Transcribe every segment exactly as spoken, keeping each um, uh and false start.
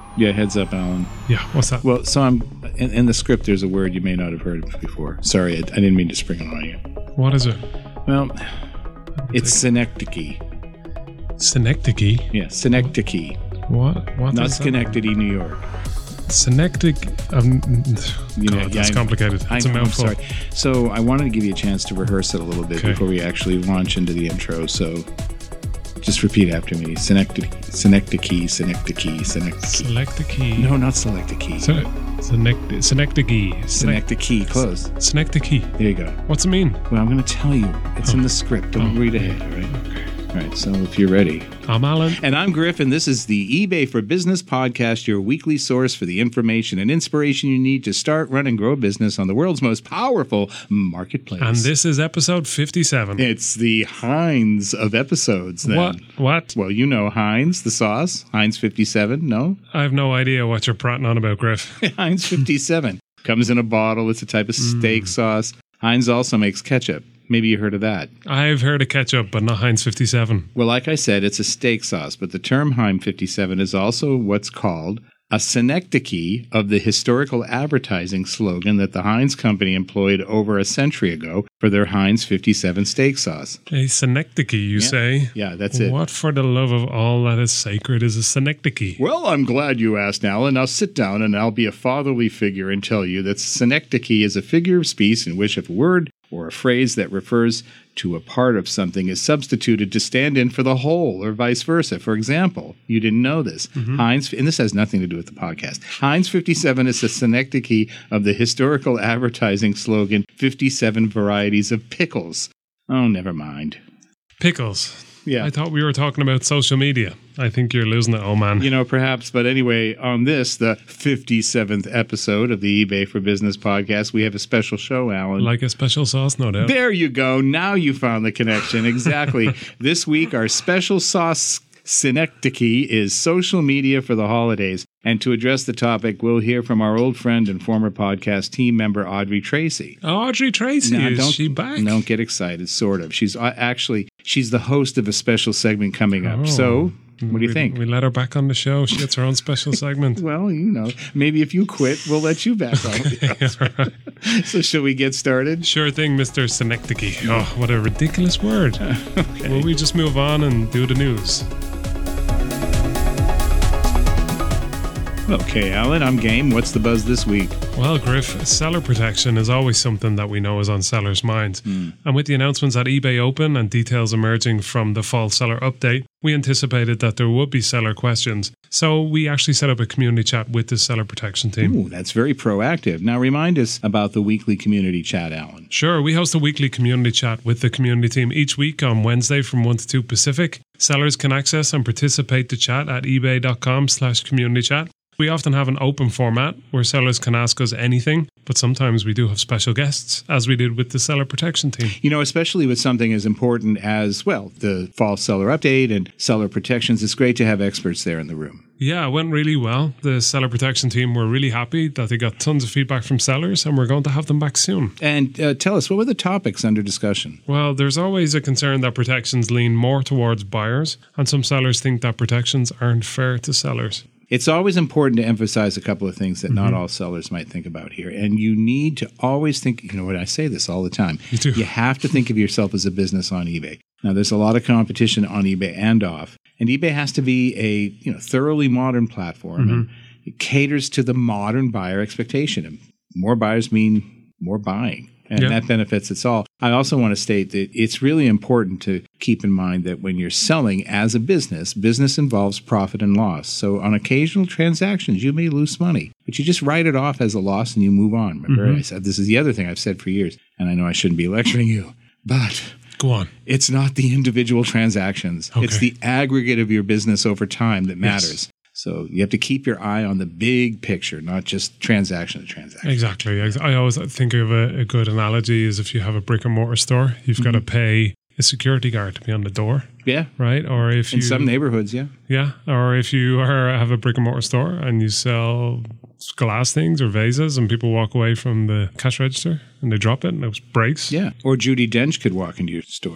Yeah, heads up, Alan. Yeah, what's that? Well, so I'm in, in the script. There's a word you may not have heard before. Sorry, I, I didn't mean to spring it on you. What is it? Well, it's synecdoche. Synecdoche? Yeah, synecdoche. What? What? Not is that? Schenectady, New York. Synecdoche. Um, You know, God, yeah, that's I- complicated. I It's a know, I'm mouthful. sorry. So I wanted to give you a chance to rehearse it a little bit Okay. before we actually launch into the intro. So just repeat after me. Synecdoche, synecdoche, synecdoche, synecdoche. Select a key. No, not select a key. Sy- Synecdoche. Synecdoche. Synecdoche, close. Synecdoche. There you go. What's it mean? Well, I'm going to tell you. It's in the script. Don't Oh. read ahead, all right? All right, so if you're ready. I'm Alan. And I'm Griff, and this is the eBay for Business podcast, your weekly source for the information and inspiration you need to start, run, and grow a business on the world's most powerful marketplace. And this is episode fifty-seven. It's the Heinz of episodes, then. What? What? Well, you know Heinz, the sauce. Heinz fifty-seven, no? I have no idea what you're prattling on about, Griff. Heinz fifty-seven. Comes in a bottle. It's a type of steak sauce. Heinz also makes ketchup. Maybe you heard of that. I've heard of ketchup, but not Heinz fifty-seven. Well, like I said, it's a steak sauce, but the term Heinz fifty-seven is also what's called a synecdoche of the historical advertising slogan that the Heinz company employed over a century ago for their Heinz fifty-seven steak sauce. A synecdoche, you Yeah. say? Yeah, that's it. What for the love of all that is sacred is a synecdoche? Well, I'm glad you asked, Alan. Now sit down and I'll be a fatherly figure and tell you that synecdoche is a figure of speech in which a word or a phrase that refers to a part of something is substituted to stand in for the whole, or vice versa. For example, you didn't know this. Heinz, and this has nothing to do with the podcast. Heinz fifty-seven is a synecdoche of the historical advertising slogan, fifty-seven varieties of pickles. Oh, never mind. Pickles. Yeah. I thought we were talking about social media. I think you're losing it, oh man. You know, perhaps, but anyway, on this, the fifty-seventh episode of the eBay for Business podcast, we have a special show, Alan. Like a special sauce, no doubt. There you go. Now you found the connection. Exactly. This week, our special sauce synecdoche is social media for the holidays. And to address the topic, we'll hear from our old friend and former podcast team member, Audrey Tracy. Audrey Tracy, Now, is don't- she back? Don't get excited, sort of. She's uh, actually, she's the host of a special segment coming up. Oh. So, what do you we, think? We let her back on the show. She gets her own special segment. Well, you know, maybe if you quit, we'll let you back on. So shall we get started? Sure thing, Mister Synecdoche. Oh, what a ridiculous word. Okay. Will we just move on and do the news? Okay, Alan, I'm game. What's the buzz this week? Well, Griff, seller protection is always something that we know is on sellers' minds. Hmm. And with the announcements at eBay Open and details emerging from the fall seller update, we anticipated that there would be seller questions. So we actually set up a community chat with the seller protection team. Ooh, that's very proactive. Now remind us about the weekly community chat, Alan. Sure, we host a weekly community chat with the community team each week on Wednesday from one to two Pacific. Sellers can access and participate to chat at ebay.com slash community chat. We often have an open format where sellers can ask us anything, but sometimes we do have special guests, as we did with the seller protection team. You know, especially with something as important as, well, the fall seller update and seller protections, it's great to have experts there in the room. Yeah, it went really well. The seller protection team were really happy that they got tons of feedback from sellers, and we're going to have them back soon. And uh, tell us, what were the topics under discussion? Well, there's always a concern that protections lean more towards buyers, and some sellers think that protections aren't fair to sellers. It's always important to emphasize a couple of things that not all sellers might think about here. And you need to always think, you know what, I say this all the time. You do. You have to think of yourself as a business on eBay. Now, there's a lot of competition on eBay and off. And eBay has to be a you know thoroughly modern platform. Mm-hmm. And it caters to the modern buyer expectation. And more buyers mean more buying. And Yeah. that benefits us all. I also want to state that it's really important to keep in mind that when you're selling as a business, business involves profit and loss. So on occasional transactions, you may lose money, but you just write it off as a loss and you move on. Remember, Mm-hmm. I said this is the other thing I've said for years, and I know I shouldn't be lecturing you, but Go on. it's not the individual transactions. Okay. It's the aggregate of your business over time that Yes. matters. So you have to keep your eye on the big picture, not just transaction to transaction. Exactly. Ex- I always think of a, a good analogy is if you have a brick and mortar store, you've got to pay a security guard to be on the door, Yeah. right? Or if In you, some neighborhoods, yeah. yeah, or if you are have a brick and mortar store and you sell glass things or vases, and people walk away from the cash register and they drop it and it breaks. Yeah. Or Judi Dench could walk into your store.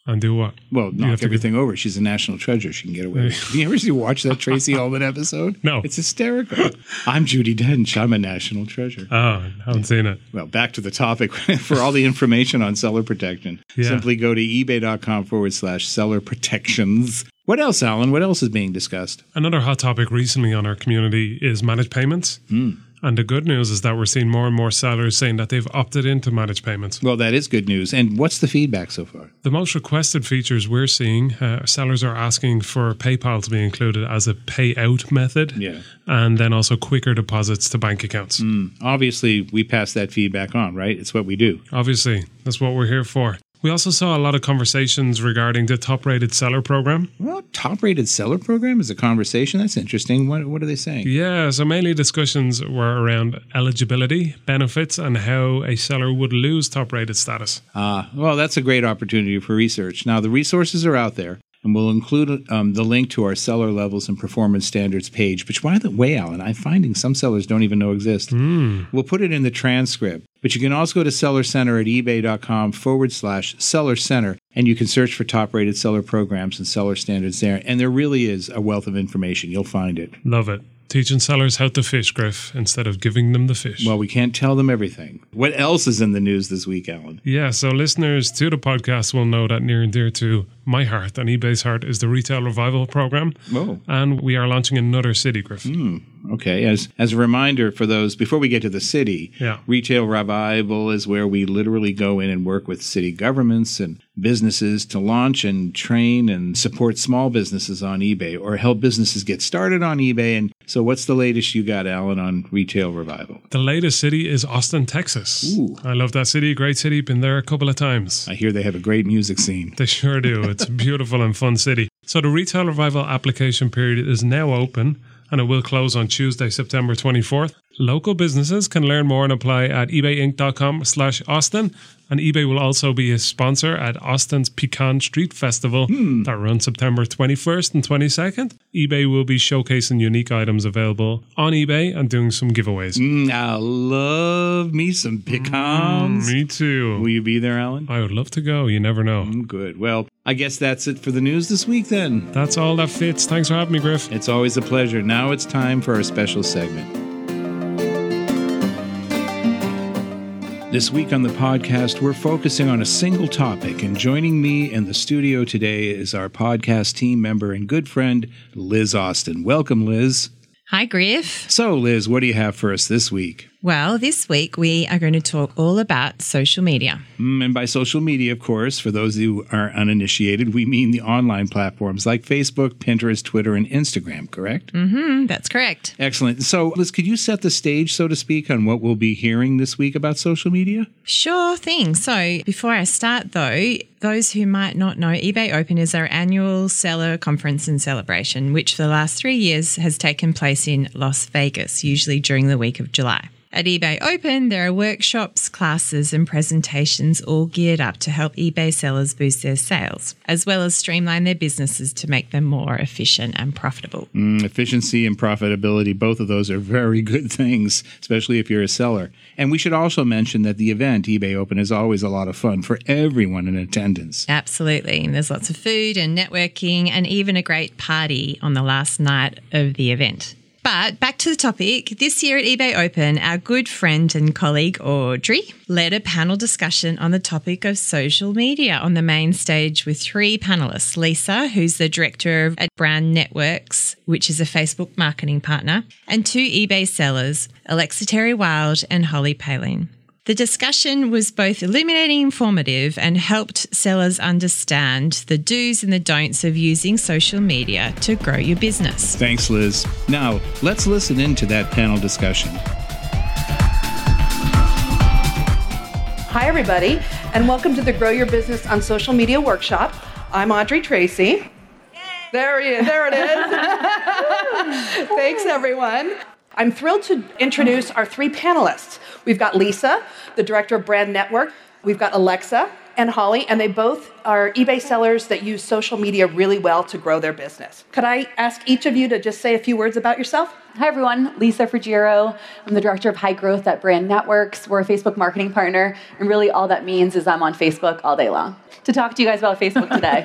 And do what? Well, You have knock to everything over. She's a national treasure. She can get away with it. Have you ever see watch that Tracy Ullman episode? No. It's hysterical. I'm Judi Dench. I'm a national treasure. Oh, I haven't seen it. Well, back to the topic. For all the information on seller protection, Yeah. simply go to ebay.com forward slash seller protections. What else, Alan? What else is being discussed? Another hot topic recently on our community is managed payments. Mm. And the good news is that we're seeing more and more sellers saying that they've opted into managed payments. Well, that is good news. And what's the feedback so far? The most requested features we're seeing, uh, sellers are asking for PayPal to be included as a payout method. Yeah. And then also quicker deposits to bank accounts. Mm. Obviously, we pass that feedback on, right? It's what we do. Obviously, that's what we're here for. We also saw a lot of conversations regarding the top-rated seller program. Well, top-rated seller program is a conversation. That's interesting. What, what are they saying? Yeah, so mainly discussions were around eligibility, benefits, and how a seller would lose top-rated status. Ah, well, that's a great opportunity for research. Now, the resources are out there, and we'll include um, the link to our seller levels and performance standards page, which, by the way, Alan, I'm finding some sellers don't even know exist. Mm. We'll put it in the transcript. But you can also go to Seller Center at ebay.com forward slash Seller Center, and you can search for top-rated seller programs and seller standards there. And there really is a wealth of information. You'll find it. Love it. Teaching sellers how to fish, Griff, instead of giving them the fish. Well, we can't tell them everything. What else is in the news this week, Alan? Yeah, so listeners to the podcast will know that near and dear to my heart and eBay's heart is the Retail Revival Program. Oh. And we are launching another city, Griff. Hmm. Okay. As as a reminder for those, before we get to the city, Yeah. Retail Revival is where we literally go in and work with city governments and businesses to launch and train and support small businesses on eBay or help businesses get started on eBay. And so what's the latest you got, Alan, on Retail Revival? The latest city is Austin, Texas. Ooh. I love that city. Great city. Been there a couple of times. I hear they have a great music scene. They sure do. It's a beautiful and fun city. So the Retail Revival application period is now open, and it will close on Tuesday, September twenty-fourth. Local businesses can learn more and apply at ebayinc.com slash Austin. And eBay will also be a sponsor at Austin's Pecan Street Festival Hmm. that runs September twenty-first and twenty-second. eBay will be showcasing unique items available on eBay and doing some giveaways. Mm, I love me some pecans. Mm, me too. Will you be there, Alan? I would love to go. You never know. Mm, good. Well, I guess that's it for the news this week then. That's all that fits. Thanks for having me, Griff. It's always a pleasure. Now it's time for our special segment. This week on the podcast, we're focusing on a single topic, and joining me in the studio today is our podcast team member and good friend, Liz Austin. Welcome, Liz. Hi, Griff. So, Liz, what do you have for us this week? Well, this week we are going to talk all about social media. Mm, and by social media, of course, for those who are uninitiated, we mean the online platforms like Facebook, Pinterest, Twitter, and Instagram, correct? Mm-hmm, that's correct. Excellent. So, Liz, could you set the stage, so to speak, on what we'll be hearing this week about social media? Sure thing. So before I start, though, those who might not know, eBay Open is our annual seller conference and celebration, which for the last three years has taken place in Las Vegas, usually during the week of July. At eBay Open, there are workshops, classes, and presentations all geared up to help eBay sellers boost their sales, as well as streamline their businesses to make them more efficient and profitable. Mm, efficiency and profitability, both of those are very good things, especially if you're a seller. And we should also mention that the event, eBay Open, is always a lot of fun for everyone in attendance. Absolutely. And there's lots of food and networking and even a great party on the last night of the event. But back to the topic, this year at eBay Open, our good friend and colleague Audrey led a panel discussion on the topic of social media on the main stage with three panelists. Lisa, who's the director at Brand Networks, which is a Facebook marketing partner, and two eBay sellers, Alexa Terry Wild and Holly Palin. The discussion was both illuminating and informative and helped sellers understand the do's and the don'ts of using social media to grow your business. Thanks, Liz. Now, let's listen in to that panel discussion. Hi, everybody, and welcome to the Grow Your Business on Social Media workshop. I'm Audrey Tracy. There he is. There it is. Thanks, everyone. I'm thrilled to introduce our three panelists. We've got Lisa, the director of Brand Network. We've got Alexa and Holly, and they both are eBay sellers that use social media really well to grow their business. Could I ask each of you to just say a few words about yourself? Hi, everyone. Lisa Frugero. I'm the director of high growth at Brand Networks. We're a Facebook marketing partner, and really all that means is I'm on Facebook all day long. to talk to you guys about Facebook today.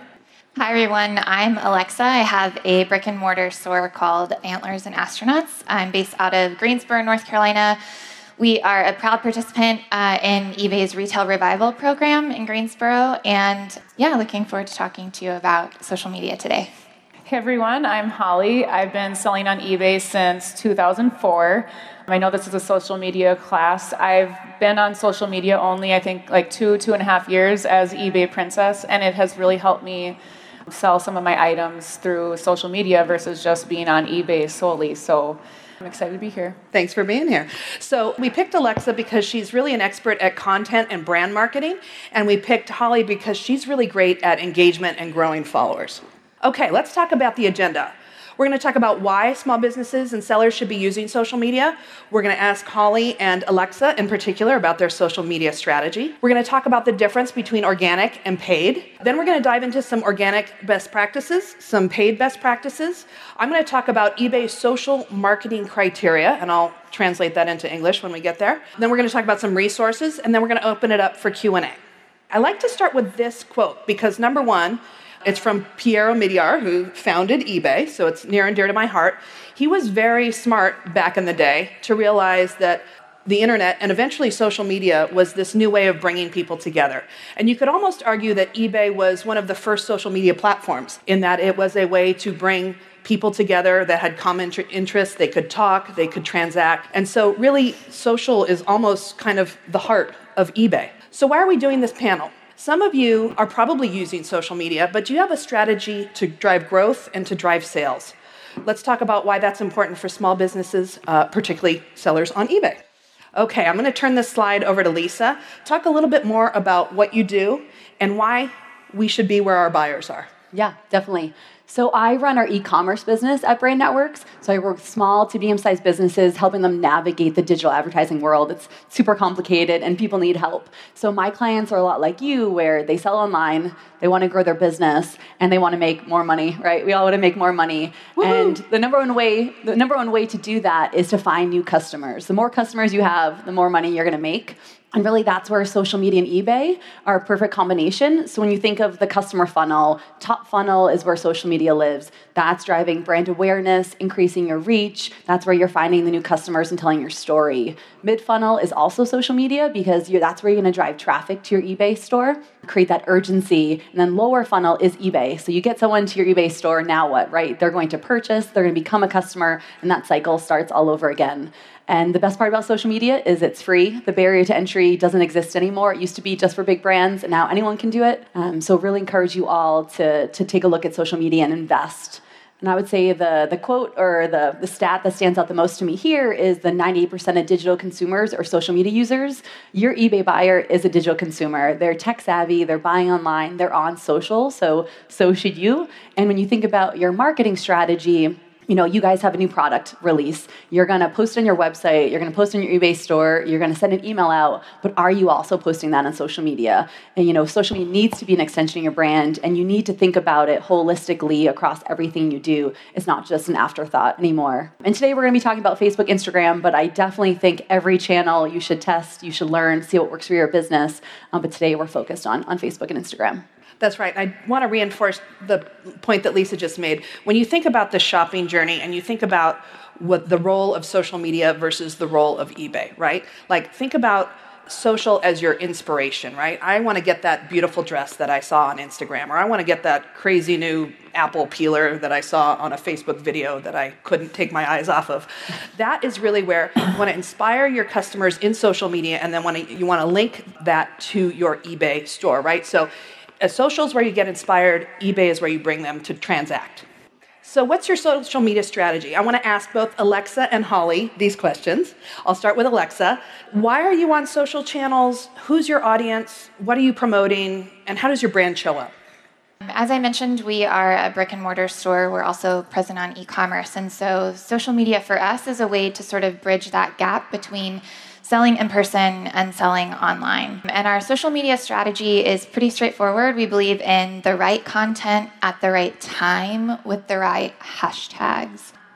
Hi, everyone. I'm Alexa. I have a brick and mortar store called Antlers and Astronauts. I'm based out of Greensboro, North Carolina. We are a proud participant uh, in eBay's Retail Revival program in Greensboro. And yeah, looking forward to talking to you about social media today. Hey everyone, I'm Holly. I've been selling on eBay since two thousand four. I know this is a social media class. I've been on social media only, I think, like two, two and a half years as eBay Princess, and it has really helped me sell some of my items through social media versus just being on eBay solely. So I'm excited to be here. Thanks for being here. So we picked Alexa because she's really an expert at content and brand marketing, and we picked Holly because she's really great at engagement and growing followers. Okay, let's talk about the agenda. We're going to talk about why small businesses and sellers should be using social media. We're going to ask Holly and Alexa in particular about their social media strategy. We're going to talk about the difference between organic and paid. Then we're going to dive into some organic best practices, some paid best practices. I'm going to talk about eBay's social marketing criteria, and I'll translate that into English when we get there. Then we're going to talk about some resources, and then we're going to open it up for Q and A. I like to start with this quote because, number one, it's from Piero Migliar, who founded eBay, so it's near and dear to my heart. He was very smart back in the day to realize that the internet and eventually social media was this new way of bringing people together. And you could almost argue that eBay was one of the first social media platforms in that it was a way to bring people together that had common interests. They could talk, they could transact. And so really, social is almost kind of the heart of eBay. So why are we doing this panel? Some of you are probably using social media, but do you have a strategy to drive growth and to drive sales? Let's talk about why that's important for small businesses, uh, particularly sellers on eBay. Okay, I'm going to turn this slide over to Lisa. Talk a little bit more about what you do and why we should be where our buyers are. Yeah, definitely. So I run our e-commerce business at Brand Networks. So I work with small to medium-sized businesses, helping them navigate the digital advertising world. It's super complicated and people need help. So my clients are a lot like you, where they sell online, they want to grow their business, and they want to make more money, right? We all want to make more money. Woo-hoo. And the number one way, the number one way to do that is to find new customers. The more customers you have, the more money you're going to make. And really, that's where social media and eBay are a perfect combination. So when you think of the customer funnel, top funnel is where social media lives. That's driving brand awareness, increasing your reach. That's where you're finding the new customers and telling your story. Mid-funnel is also social media because you're, that's where you're going to drive traffic to your eBay store, create that urgency. And then lower funnel is eBay. So you get someone to your eBay store, now what, right? They're going to purchase, they're going to become a customer, and that cycle starts all over again. And the best part about social media is it's free. The barrier to entry doesn't exist anymore. It used to be just for big brands, and now anyone can do it. Um, so really encourage you all to, to take a look at social media and invest. And I would say the, the quote or the, the stat that stands out the most to me here is the ninety-eight percent of digital consumers or social media users. Your eBay buyer is a digital consumer. They're tech savvy, they're buying online, they're on social, so so should you. And when you think about your marketing strategy, you know, you guys have a new product release. You're going to post on your website. You're going to post on your eBay store. You're going to send an email out. But are you also posting that on social media? And, you know, social media needs to be an extension of your brand. And you need to think about it holistically across everything you do. It's not just an afterthought anymore. And today we're going to be talking about Facebook, Instagram. But I definitely think every channel you should test, you should learn, see what works for your business. Um, but today we're focused on, on Facebook and Instagram. That's right. I want to reinforce the point that Lisa just made. When you think about the shopping journey and you think about what the role of social media versus the role of eBay, right? Like, think about social as your inspiration, right? I want to get that beautiful dress that I saw on Instagram, or I want to get that crazy new apple peeler that I saw on a Facebook video that I couldn't take my eyes off of. That is really where you want to inspire your customers in social media, and then want to, you want to link that to your eBay store, right? So Uh, social is where you get inspired. eBay is where you bring them to transact. So what's your social media strategy? I want to ask both Alexa and Holly these questions. I'll start with Alexa. Why are you on social channels? Who's your audience? What are you promoting? And how does your brand show up? As I mentioned, we are a brick and mortar store. We're also present on e-commerce. And so social media for us is a way to sort of bridge that gap between selling in person and selling online. And our social media strategy is pretty straightforward. We believe in the right content at the right time with the right hashtags.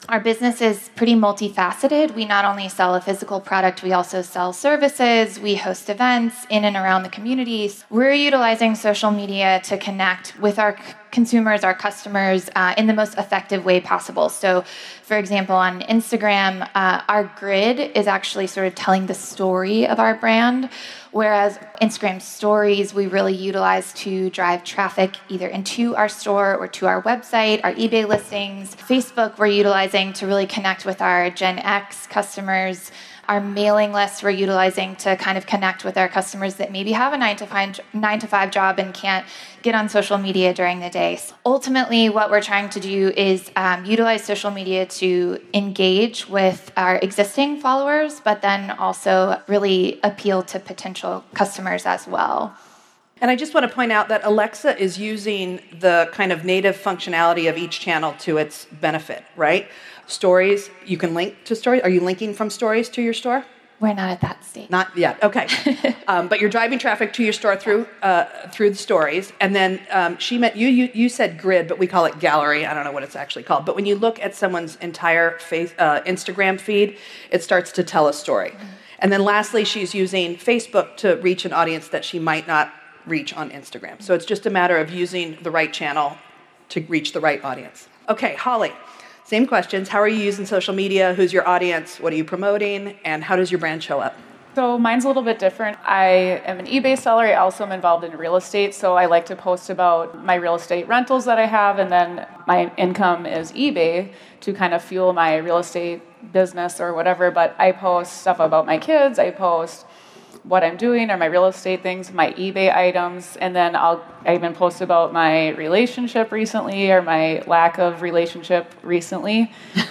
Our business is pretty multifaceted. We not only sell a physical product, we also sell services. We host events in and around the communities. We're utilizing social media to connect with our consumers, our customers, uh, in the most effective way possible. So, for example, on Instagram, uh, our grid is actually sort of telling the story of our brand, whereas Instagram stories we really utilize to drive traffic either into our store or to our website, our eBay listings. Facebook we're utilizing to really connect with our Gen X customers. Our mailing lists we're utilizing to kind of connect with our customers that maybe have a nine to five, nine to five job and can't get on social media during the day. So ultimately, what we're trying to do is um, utilize social media to engage with our existing followers, but then also really appeal to potential customers as well. And I just want to point out that Alexa is using the kind of native functionality of each channel to its benefit, right? Stories, you can link to stories. Are you linking from stories to your store? We're not at that stage. Not yet. Okay. um, but you're driving traffic to your store through uh, through the stories, and then um, she meant you, you. You said grid, but we call it gallery. I don't know what it's actually called. But when you look at someone's entire face, uh, Instagram feed, it starts to tell a story. Mm-hmm. And then lastly, she's using Facebook to reach an audience that she might not reach on Instagram. So it's just a matter of using the right channel to reach the right audience. Okay, Holly. Same questions. How are you using social media? Who's your audience? What are you promoting? And how does your brand show up? So mine's a little bit different. I am an eBay seller. I also am involved in real estate. So I like to post about my real estate rentals that I have. And then my income is eBay to kind of fuel my real estate business or whatever. But I post stuff about my kids. I post what I'm doing or my real estate things, my eBay items, and then I'll I even post about my relationship recently or my lack of relationship recently.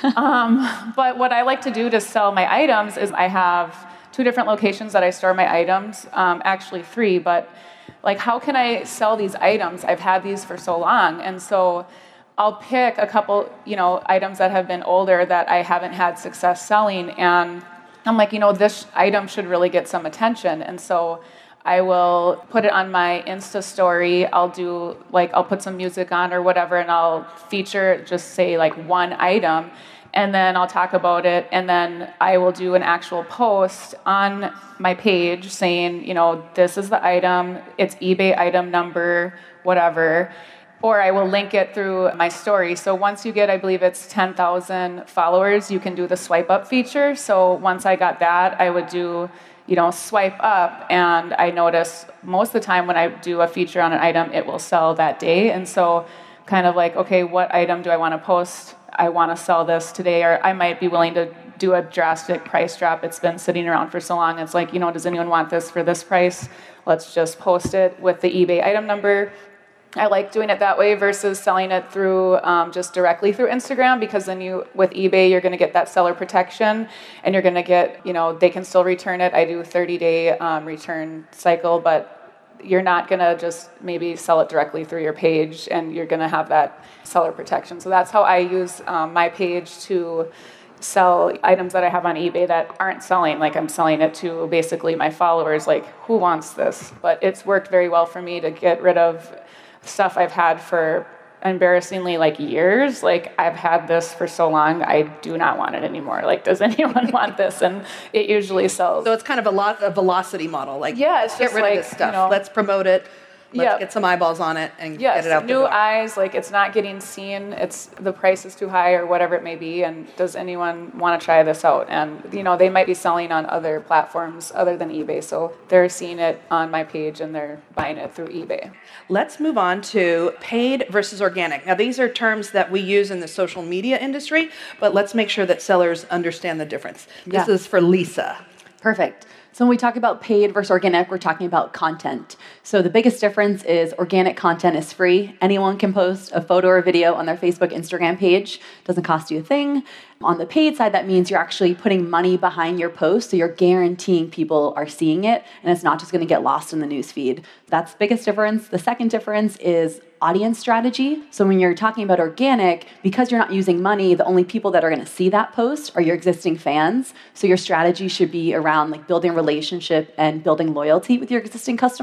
um, but what I like to do to sell my items is I have two different locations that I store my items, um, actually three, but like how can I sell these items? I've had these for so long, and so I'll pick a couple, you know, items that have been older that I haven't had success selling, and I'm like, you know, this item should really get some attention. And so I will put it on my Insta story. I'll do, like, I'll put some music on or whatever, and I'll feature, just say, like, one item. And then I'll talk about it. And then I will do an actual post on my page saying, you know, this is the item. It's eBay item number, whatever. Or I will link it through my story. So once you get, I believe it's ten thousand followers, you can do the swipe up feature. So once I got that, I would do, you know, swipe up. And I notice most of the time when I do a feature on an item, it will sell that day. And so kind of like, okay, what item do I want to post? I want to sell this today. Or I might be willing to do a drastic price drop. It's been sitting around for so long. It's like, you know, does anyone want this for this price? Let's just post it with the eBay item number. I like doing it that way versus selling it through um, just directly through Instagram, because then you, with eBay, you're going to get that seller protection, and you're going to get, you know, they can still return it. I do a thirty-day um, return cycle, but you're not going to just maybe sell it directly through your page, and you're going to have that seller protection. So that's how I use um, my page to sell items that I have on eBay that aren't selling. Like, I'm selling it to basically my followers, like, who wants this? But it's worked very well for me to get rid of stuff I've had for embarrassingly like years. Like, I've had this for so long, I do not want it anymore. Like, does anyone want this? And it usually sells. So it's kind of a lot a velocity model. Like, yeah, it's get just rid like, of this stuff. You know, let's promote it. Let's yep. get some eyeballs on it and yes, get it out new the door. eyes. Like, it's not getting seen. It's the price is too high or whatever it may be. And does anyone want to try this out? And you know, they might be selling on other platforms other than eBay, so they're seeing it on my page and they're buying it through eBay. Let's move on to paid versus organic. Now, these are terms that we use in the social media industry, but let's make sure that sellers understand the difference. This Yeah. is for Lisa. Perfect. So when we talk about paid versus organic, we're talking about content. So the biggest difference is organic content is free. Anyone can post a photo or video on their Facebook, Instagram page. Doesn't cost you a thing. On the paid side, that means you're actually putting money behind your post, so you're guaranteeing people are seeing it, and it's not just going to get lost in the newsfeed. That's the biggest difference. The second difference is audience strategy. So when you're talking about organic, because you're not using money, the only people that are going to see that post are your existing fans. So your strategy should be around like building relationship and building loyalty with your existing customer.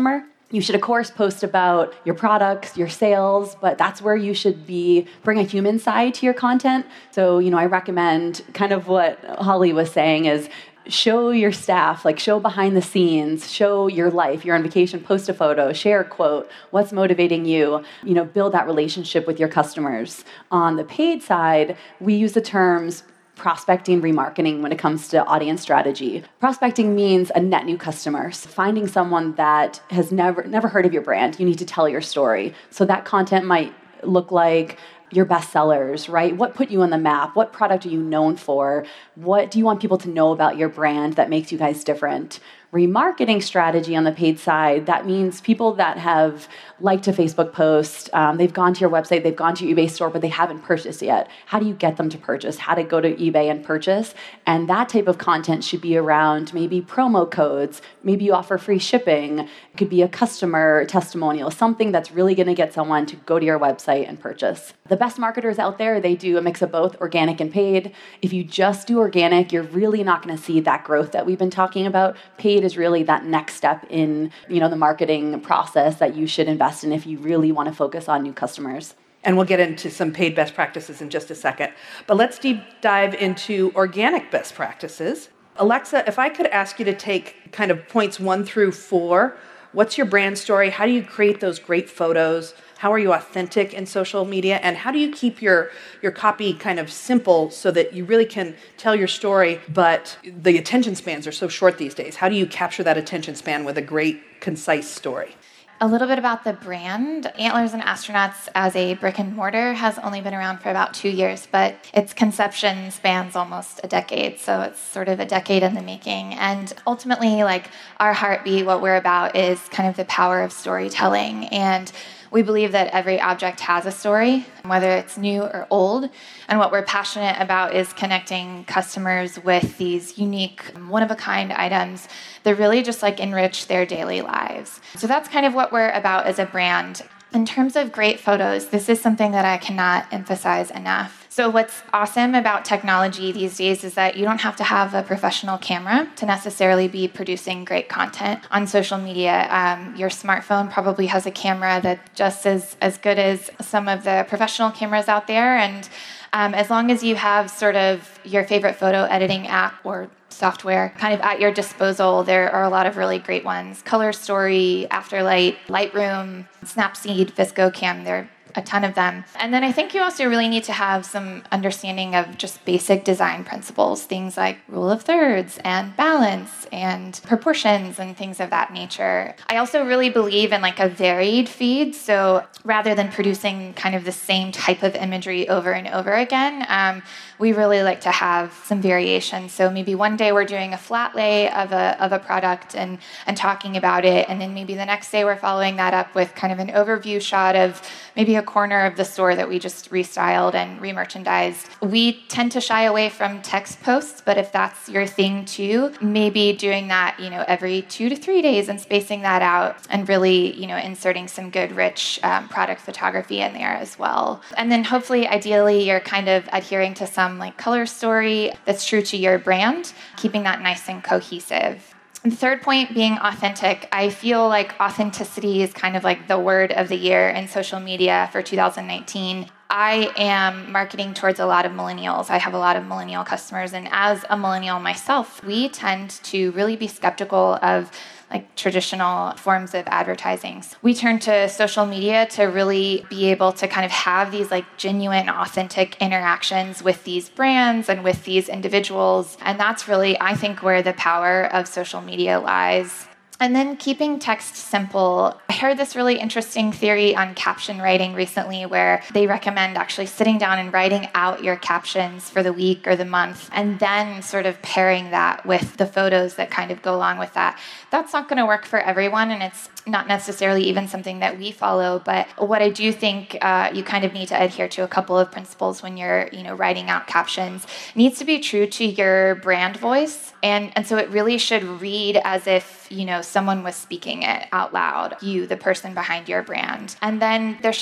You should, of course, post about your products, your sales, but that's where you should be, bring a human side to your content. So, you know, I recommend kind of what Holly was saying is show your staff, like show behind the scenes, show your life. You're on vacation, post a photo, share a quote, what's motivating you, you know, build that relationship with your customers. On the paid side, we use the terms prospecting, remarketing when it comes to audience strategy. Prospecting means a net new customer, so finding someone that has never never heard of your brand. You need to tell your story. So that content might look like your best sellers, right? What put you on the map? What product are you known for? What do you want people to know about your brand that makes you guys different? Remarketing strategy on the paid side, that means people that have liked a Facebook post, um, they've gone to your website, they've gone to your eBay store, but they haven't purchased yet. How do you get them to purchase? How to go to eBay and purchase? And that type of content should be around maybe promo codes, maybe you offer free shipping, it could be a customer testimonial, something that's really going to get someone to go to your website and purchase. The best marketers out there, they do a mix of both organic and paid. If you just do organic, you're really not going to see that growth that we've been talking about. Paid is really that next step in, you know, the marketing process that you should invest in if you really want to focus on new customers. And we'll get into some paid best practices in just a second. But let's deep dive into organic best practices. Alexa, if I could ask you to take kind of points one through four, what's your brand story? How do you create those great photos? How are you authentic in social media? And how do you keep your, your copy kind of simple so that you really can tell your story, but the attention spans are so short these days? How do you capture that attention span with a great, concise story? A little bit about the brand. Antlers and Astronauts as a brick and mortar has only been around for about two years, but its conception spans almost a decade. So it's sort of a decade in the making. And ultimately, like our heartbeat, what we're about is kind of the power of storytelling. And we believe that every object has a story, whether it's new or old. And what we're passionate about is connecting customers with these unique, one-of-a-kind items that really just like enrich their daily lives. So that's kind of what we're about as a brand. In terms of great photos, this is something that I cannot emphasize enough. So what's awesome about technology these days is that you don't have to have a professional camera to necessarily be producing great content on social media. Um, your smartphone probably has a camera that's just as, as good as some of the professional cameras out there. And um, as long as you have sort of your favorite photo editing app or software kind of at your disposal, there are a lot of really great ones. Color Story, Afterlight, Lightroom, Snapseed, ViscoCam, they're a ton of them. And then I think you also really need to have some understanding of just basic design principles, things like rule of thirds and balance and proportions and things of that nature. I also really believe in like a varied feed. So rather than producing kind of the same type of imagery over and over again, um, we really like to have some variation. So maybe one day we're doing a flat lay of a of a product and and talking about it, and then maybe the next day we're following that up with kind of an overview shot of maybe a corner of the store that we just restyled and remerchandised. We tend to shy away from text posts, but if that's your thing too, maybe doing that, you know, every two to three days and spacing that out and really, you know, inserting some good, rich um, product photography in there as well. And then hopefully, ideally, you're kind of adhering to some like color story that's true to your brand, keeping that nice and cohesive. And the third point being authentic. I feel like authenticity is kind of like the word of the year in social media for two thousand nineteen. I am marketing towards a lot of millennials. I have a lot of millennial customers. And as a millennial myself, we tend to really be skeptical of like traditional forms of advertising. We turn to social media to really be able to kind of have these like genuine, authentic interactions with these brands and with these individuals. And that's really, I think, where the power of social media lies. And then keeping text simple. I heard this really interesting theory on caption writing recently where they recommend actually sitting down and writing out your captions for the week or the month and then sort of pairing that with the photos that kind of go along with that. That's not going to work for everyone, and it's not necessarily even something that we follow. But what I do think uh, you kind of need to adhere to a couple of principles when you're, you know, writing out captions. It needs to be true to your brand voice. And, and so it really should read as if, you know, someone was speaking it out loud, you, the person behind your brand. And then there should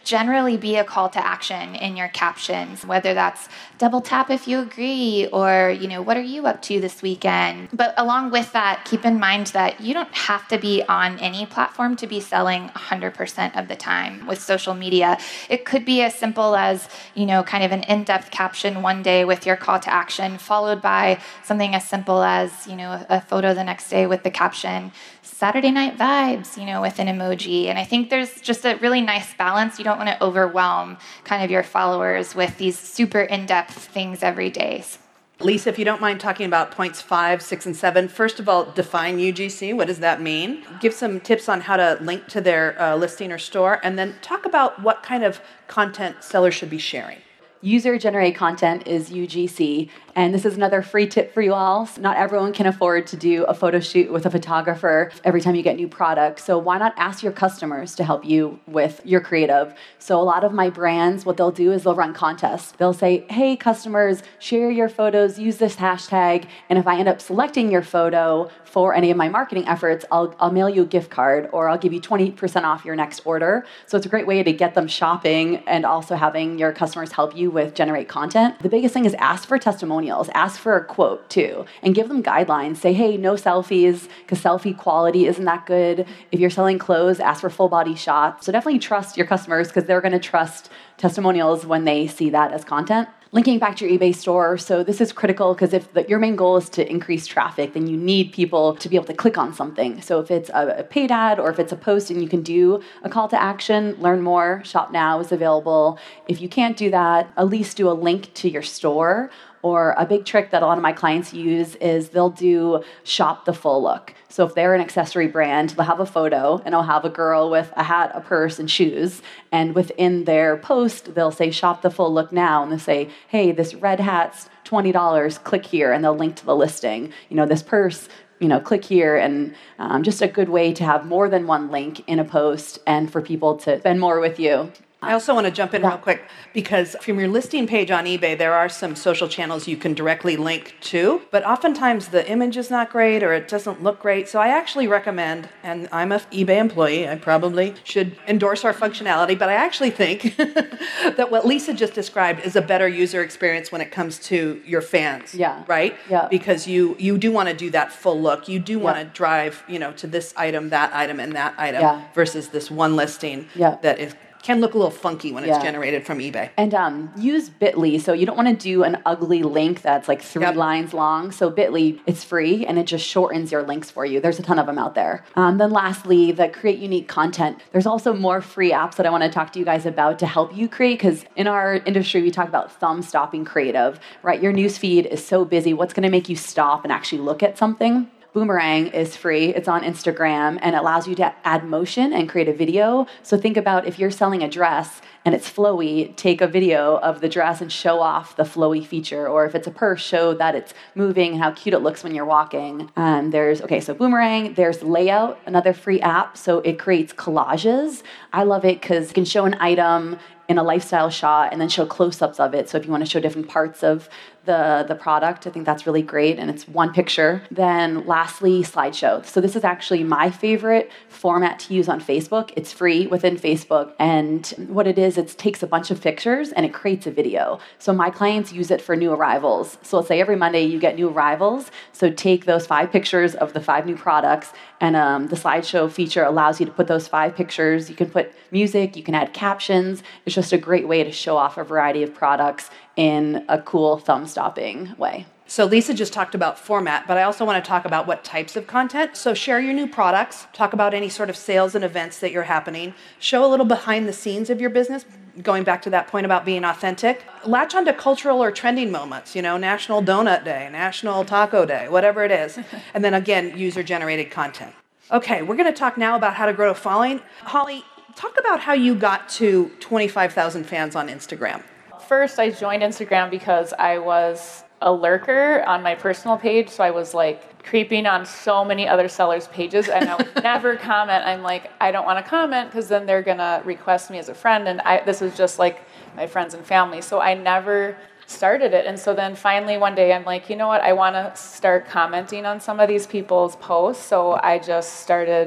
generally be a call to action in your captions, whether that's double tap if you agree, or, you know, what are you up to this weekend? But along with that, keep in mind that you don't have to be on any platform to be selling one hundred percent of the time with social media. It could be as simple as, you know, kind of an in-depth caption one day with your call to action, followed by something as simple as, you know, a photo the next day with the caption, Saturday night vibes, you know, with an emoji. And I think there's just a really nice balance. You don't want to overwhelm kind of your followers with these super in-depth things every day. Lisa, if you don't mind talking about points five, six, and seven, first of all, define U G C. What does that mean? Give some tips on how to link to their uh, listing or store, and then talk about what kind of content sellers should be sharing. User-generated content is U G C, and this is another free tip for you all. Not everyone can afford to do a photo shoot with a photographer every time you get new products, so why not ask your customers to help you with your creative? So a lot of my brands, what they'll do is they'll run contests. They'll say, hey, customers, share your photos, use this hashtag, and if I end up selecting your photo for any of my marketing efforts, I'll, I'll mail you a gift card, or I'll give you twenty percent off your next order. So it's a great way to get them shopping and also having your customers help you with generate content. The biggest thing is ask for testimonials, ask for a quote too, and give them guidelines. Say, hey, no selfies, because selfie quality isn't that good. If you're selling clothes, ask for full body shots. So definitely trust your customers, because they're going to trust testimonials when they see that as content. Linking back to your eBay store, so this is critical, because if the, your main goal is to increase traffic, then you need people to be able to click on something. So if it's a, a paid ad or if it's a post and you can do a call to action, learn more, Shop Now is available. If you can't do that, at least do a link to your store. Or a big trick that a lot of my clients use is they'll do shop the full look. So if they're an accessory brand, they'll have a photo and I'll have a girl with a hat, a purse, and shoes. And within their post, they'll say shop the full look now. And they'll say, hey, this red hat's twenty dollars, click here. And they'll link to the listing. You know, this purse, you know, click here. And um, just a good way to have more than one link in a post and for people to spend more with you. I also want to jump in real quick, because from your listing page on eBay, there are some social channels you can directly link to, but oftentimes the image is not great or it doesn't look great. So I actually recommend, and I'm an eBay employee, I probably should endorse our functionality, but I actually think that what Lisa just described is a better user experience when it comes to your fans. Yeah. Right? Yeah. Because you you do want to do that full look. You do want Yeah. to drive, you know, to this item, that item, and that item Yeah. versus this one listing Yeah. that is can look a little funky when it's Yeah. generated from eBay. And um, use Bitly. So you don't want to do an ugly link that's like three Yep. lines long. So Bitly, it's free and it just shortens your links for you. There's a ton of them out there. Um, then lastly, the create unique content. There's also more free apps that I want to talk to you guys about to help you create, because in our industry, we talk about thumb stopping creative, right? Your news feed is so busy. What's going to make you stop and actually look at something? Boomerang is free. It's on Instagram and it allows you to add motion and create a video. So think about if you're selling a dress and it's flowy, take a video of the dress and show off the flowy feature. Or if it's a purse, show that it's moving and how cute it looks when you're walking. And there's, okay, so Boomerang, there's Layout, another free app. So it creates collages. I love it because you can show an item in a lifestyle shot and then show close-ups of it. So if you want to show different parts of the, the product, I think that's really great. And it's one picture. Then lastly, slideshow. So this is actually my favorite format to use on Facebook. It's free within Facebook. And what it is, it takes a bunch of pictures and it creates a video. So my clients use it for new arrivals. So let's say every Monday you get new arrivals. So take those five pictures of the five new products, and um, the slideshow feature allows you to put those five pictures. You can put music, you can add captions. It's just a great way to show off a variety of products in a cool thumb-stopping way. So Lisa just talked about format, but I also want to talk about what types of content. So share your new products, talk about any sort of sales and events that you're happening, show a little behind the scenes of your business, going back to that point about being authentic. Latch onto cultural or trending moments, you know, National Donut Day, National Taco Day, whatever it is. And then again, user-generated content. Okay, we're going to talk now about how to grow a following. Holly, talk about how you got to twenty-five thousand fans on Instagram. First, I joined Instagram because I was a lurker on my personal page, so I was like creeping on so many other sellers' pages, and I would never comment. I'm like, I don't want to comment because then they're gonna request me as a friend, and I, this was just like my friends and family, so I never started it. And so then finally one day I'm like, you know what, I want to start commenting on some of these people's posts, so I just started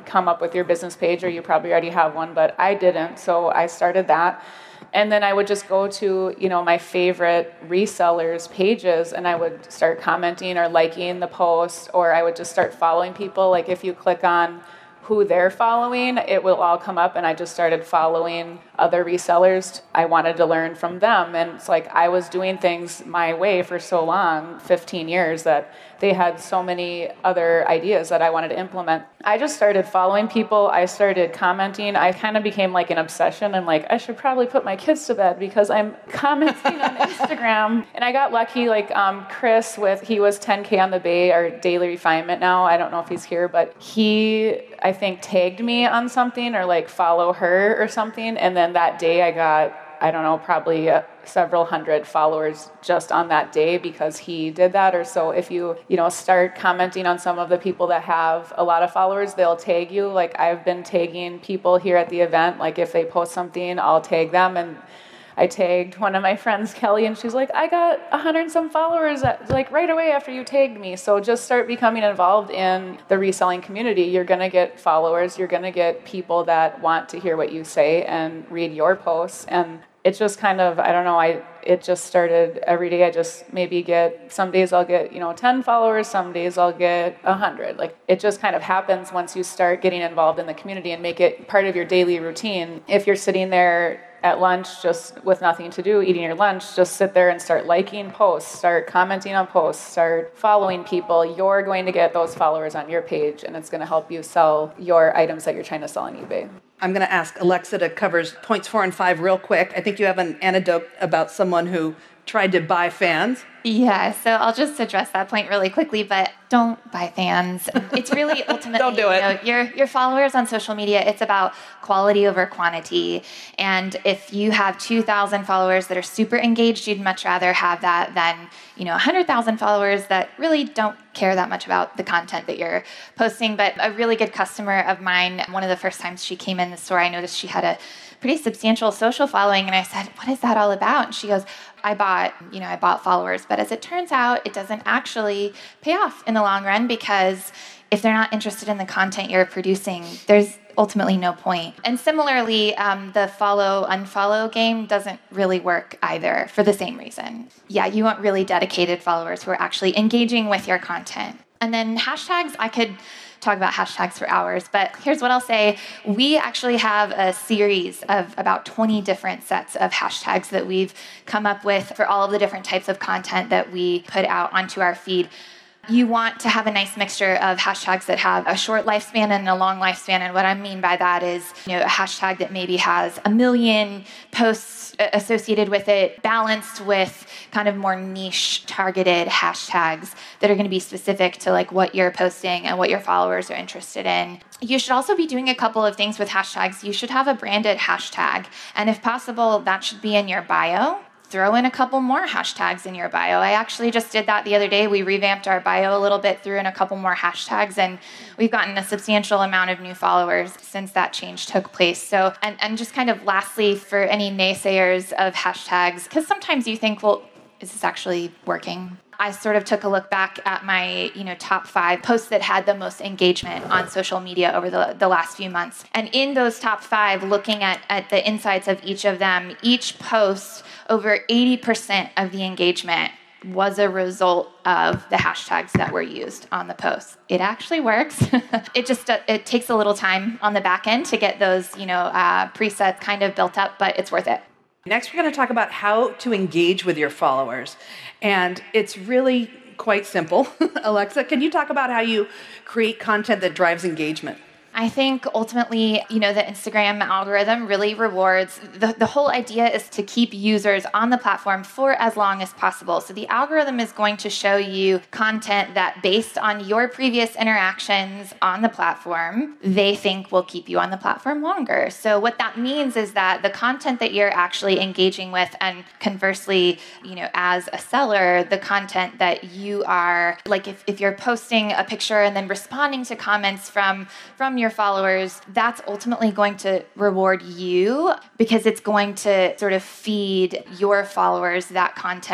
come up with your business page, or you probably already have one, but I didn't. So I started that. And then I would just go to, you know, my favorite resellers' pages, and I would start commenting or liking the post, or I would just start following people. Like if you click on who they're following, it will all come up, and I just started following other resellers. I wanted to learn from them, and it's like I was doing things my way for so long, fifteen years, that they had so many other ideas that I wanted to implement. I just started following people. I started commenting. I kind of became like an obsession, and like I should probably put my kids to bed because I'm commenting on Instagram. And I got lucky, like um, Chris with, he was ten K on the Bay, our Daily Refinement now. I don't know if he's here, but he, I think, tagged me on something, or like follow her or something. And then that day I got, I don't know, probably uh, several hundred followers just on that day because he did that. Or so if you, you know, start commenting on some of the people that have a lot of followers, they'll tag you. Like I've been tagging people here at the event. Like if they post something, I'll tag them. And I tagged one of my friends, Kelly, and she's like, I got a hundred and some followers at, like right away after you tagged me. So just start becoming involved in the reselling community. You're going to get followers. You're going to get people that want to hear what you say and read your posts. And it's just kind of, I don't know, I it just started every day. I just maybe get, some days I'll get, you know, ten followers, some days I'll get one hundred. Like it just kind of happens once you start getting involved in the community and make it part of your daily routine. If you're sitting there at lunch just with nothing to do, eating your lunch, just sit there and start liking posts, start commenting on posts, start following people. You're going to get those followers on your page, and it's going to help you sell your items that you're trying to sell on eBay. I'm going to ask Alexa to cover points four and five real quick. I think you have an anecdote about someone who tried to buy fans. Yeah, so I'll just address that point really quickly, but don't buy fans. It's really ultimately, don't do it. You know, your, your followers on social media, it's about quality over quantity. And if you have two thousand followers that are super engaged, you'd much rather have that than, you know, one hundred thousand followers that really don't care that much about the content that you're posting. But a really good customer of mine, one of the first times she came in the store, I noticed she had a pretty substantial social following. And I said, what is that all about? And she goes, I bought, you know, I bought followers. But as it turns out, it doesn't actually pay off in the long run, because if they're not interested in the content you're producing, there's ultimately no point. And similarly, um, the follow-unfollow game doesn't really work either for the same reason. Yeah, you want really dedicated followers who are actually engaging with your content. And then hashtags, I could talk about hashtags for hours, but here's what I'll say. We actually have a series of about twenty different sets of hashtags that we've come up with for all of the different types of content that we put out onto our feed. You want to have a nice mixture of hashtags that have a short lifespan and a long lifespan. And what I mean by that is, you know, a hashtag that maybe has a million posts associated with it, balanced with kind of more niche targeted hashtags that are going to be specific to like what you're posting and what your followers are interested in. You should also be doing a couple of things with hashtags. You should have a branded hashtag. And if possible, that should be in your bio. Throw in a couple more hashtags in your bio. I actually just did that the other day. We revamped our bio a little bit, threw in a couple more hashtags, and we've gotten a substantial amount of new followers since that change took place. So, and, and just kind of lastly, for any naysayers of hashtags, because sometimes you think, well, is this actually working? I sort of took a look back at my, you know, top five posts that had the most engagement on social media over the, the last few months. And in those top five, looking at, at the insights of each of them, each post, over eighty percent of the engagement was a result of the hashtags that were used on the post. It actually works. It just, uh, it takes a little time on the back end to get those, you know, uh, presets kind of built up, but it's worth it. Next, we're going to talk about how to engage with your followers. And it's really quite simple. Alexa, can you talk about how you create content that drives engagement? I think ultimately, you know, the Instagram algorithm really rewards, the, the whole idea is to keep users on the platform for as long as possible. So the algorithm is going to show you content that, based on your previous interactions on the platform, they think will keep you on the platform longer. So what that means is that the content that you're actually engaging with, and conversely, you know, as a seller, the content that you are, like if, if you're posting a picture and then responding to comments from, from your followers, that's ultimately going to reward you, because it's going to sort of feed your followers that content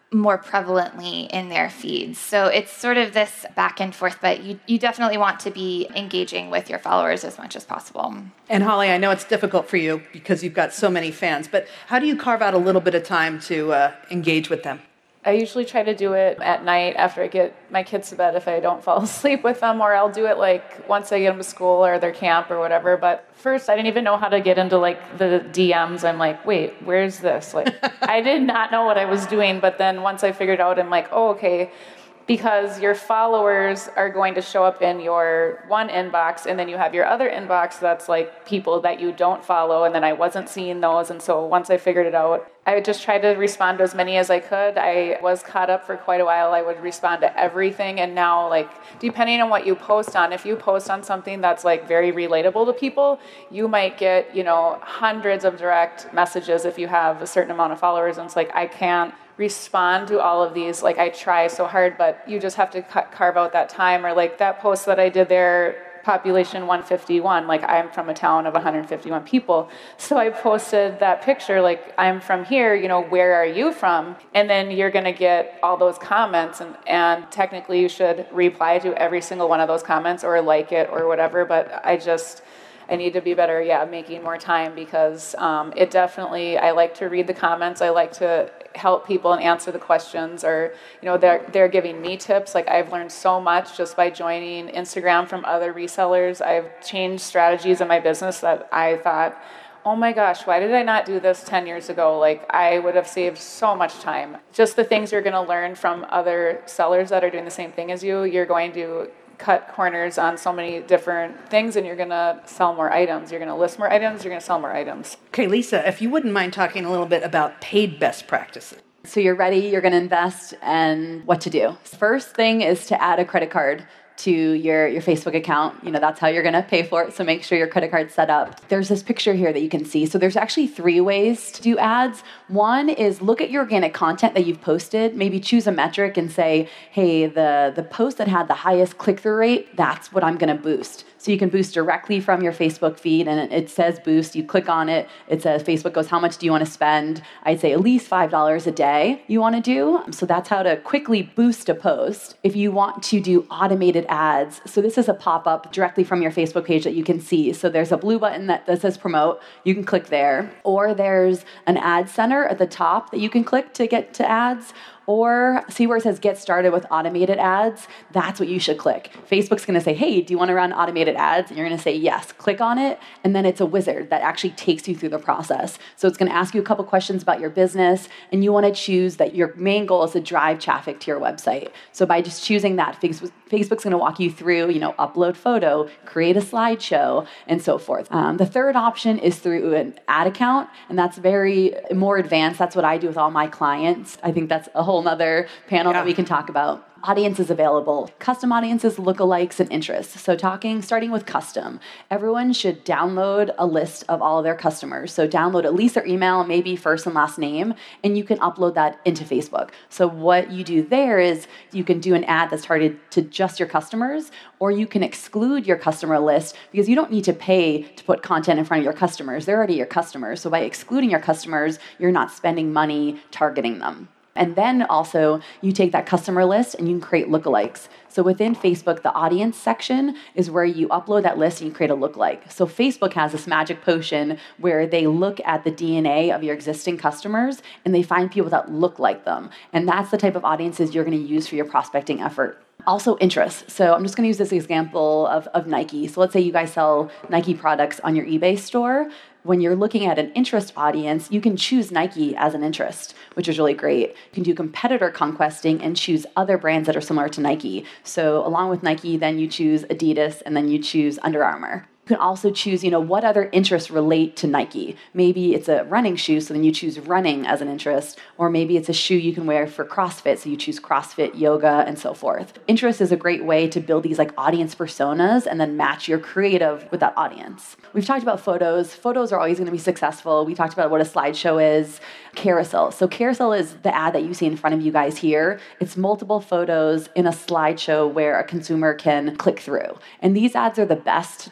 more prevalently in their feeds. So it's sort of this back and forth, but you, you definitely want to be engaging with your followers as much as possible. And Holly, I know it's difficult for you because you've got so many fans, but how do you carve out a little bit of time to uh, engage with them? I usually try to do it at night after I get my kids to bed if I don't fall asleep with them, or I'll do it like once I get them to school or their camp or whatever. But first, I didn't even know how to get into like the D Ms. I'm like, wait, where's this? Like, I did not know what I was doing. But then once I figured out, I'm like, oh, okay. Because your followers are going to show up in your one inbox, and then you have your other inbox that's like people that you don't follow, and then I wasn't seeing those. And so once I figured it out, I would just try to respond to as many as I could. I was caught up for quite a while. I would respond to everything, and now, like, depending on what you post on, if you post on something that's like very relatable to people, you might get, you know, hundreds of direct messages if you have a certain amount of followers. And it's like, I can't respond to all of these. Like, I try so hard, but you just have to ca- carve out that time. Or like that post that I did there, population one fifty-one, like I'm from a town of one hundred fifty-one people. So I posted that picture, like, I'm from here, you know, where are you from? And then you're going to get all those comments, and, and technically you should reply to every single one of those comments or like it or whatever. But I just, I need to be better, yeah, making more time, because um, it definitely, I like to read the comments. I like to help people and answer the questions, or, you know, they're, they're giving me tips. Like, I've learned so much just by joining Instagram from other resellers. I've changed strategies in my business that I thought, oh my gosh, why did I not do this ten years ago? Like, I would have saved so much time. Just the things you're going to learn from other sellers that are doing the same thing as you, you're going to cut corners on so many different things, and you're going to sell more items. You're going to list more items. You're going to sell more items. Okay, Lisa, if you wouldn't mind talking a little bit about paid best practices. So you're ready, you're going to invest, and what to do. First thing is to add a credit card to your, your Facebook account. You know, that's how you're going to pay for it. So make sure your credit card's set up. There's this picture here that you can see. So there's actually three ways to do ads. One is look at your organic content that you've posted. Maybe choose a metric and say, hey, the, the post that had the highest click-through rate, that's what I'm going to boost. So you can boost directly from your Facebook feed, and it says boost. You click on it. It says, Facebook goes, how much do you want to spend? I'd say at least five dollars a day you want to do. So that's how to quickly boost a post. If you want to do automated ads, so this is a pop-up directly from your Facebook page that you can see. So there's a blue button that, that says promote. You can click there. Or there's an ad center at the top that you can click to get to ads. Or see where it says get started with automated ads. That's what you should click. Facebook's going to say, hey, do you want to run automated ads? And you're going to say yes. Click on it. And then it's a wizard that actually takes you through the process. So it's going to ask you a couple questions about your business. And you want to choose that your main goal is to drive traffic to your website. So by just choosing that, Facebook's going to walk you through, you know, upload photo, create a slideshow, and so forth. Um, the third option is through an ad account. And that's very more advanced. That's what I do with all my clients. I think that's a whole nother panel yeah. that we can talk about. Audiences available, custom audiences, lookalikes, and interests. So talking, starting with custom, everyone should download a list of all of their customers. So download at least their email, maybe first and last name, and you can upload that into Facebook. So what you do there is you can do an ad that's targeted to just your customers, or you can exclude your customer list because you don't need to pay to put content in front of your customers. They're already your customers. So by excluding your customers, you're not spending money targeting them. And then also you take that customer list and you can create lookalikes. So within Facebook, the audience section is where you upload that list and you create a lookalike. So Facebook has this magic potion where they look at the D N A of your existing customers and they find people that look like them. And that's the type of audiences you're going to use for your prospecting effort. Also interests. So I'm just going to use this example of, of Nike. So let's say you guys sell Nike products on your eBay store. When you're looking at an interest audience, you can choose Nike as an interest, which is really great. You can do competitor conquesting and choose other brands that are similar to Nike. So along with Nike, then you choose Adidas, and then you choose Under Armour. You can also choose, you know, what other interests relate to Nike. Maybe it's a running shoe, so then you choose running as an interest. Or maybe it's a shoe you can wear for CrossFit, so you choose CrossFit, yoga, and so forth. Interest is a great way to build these like audience personas and then match your creative with that audience. We've talked about photos. Photos are always going to be successful. We talked about what a slideshow is. Carousel. So carousel is the ad that you see in front of you guys here. It's multiple photos in a slideshow where a consumer can click through. And these ads are the best to drive traffic